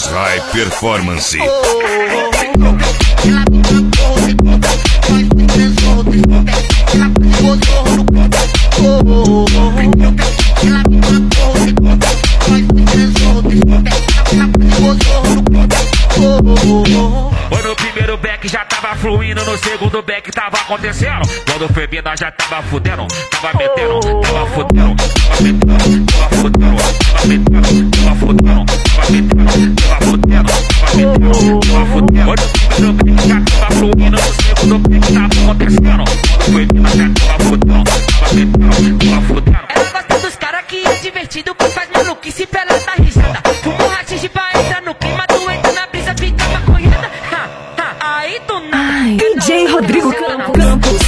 High Performance. No primeiro back já tava fluindo, no segundo back tava acontecendo. Quando foi vir nós já tava fudendo, tava metendo, tava fudendo, tava metendo, tava fudendo, tava metendo, tava fudendo, tava metendo, tava fudendo, tava metendo, tava fudendo. No primeiro back já tava fluindo, no segundo back tava acontecendo. Quando foi vir nós já tava fudendo, tava metendo, tava fudendo. Ela gosta dos caras que é divertido, que faz maluquice pra ela dar risada. Fumo rachixe pra entrar no clima, tu entra na brisa, fica maconhada. Aí do nada. DJ Rodrigo Campos.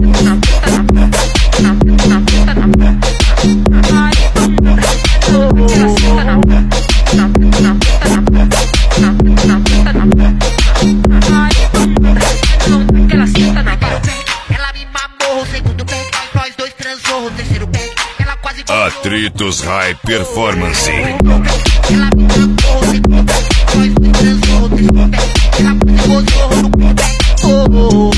Ela me mamou o segundo pé, nós dois transou o terceiro pé. Ela quase Atritos High Performance. ela me mamou o segundo pé, nós dois transou o terceiro pé. Ela quase gozou no pé.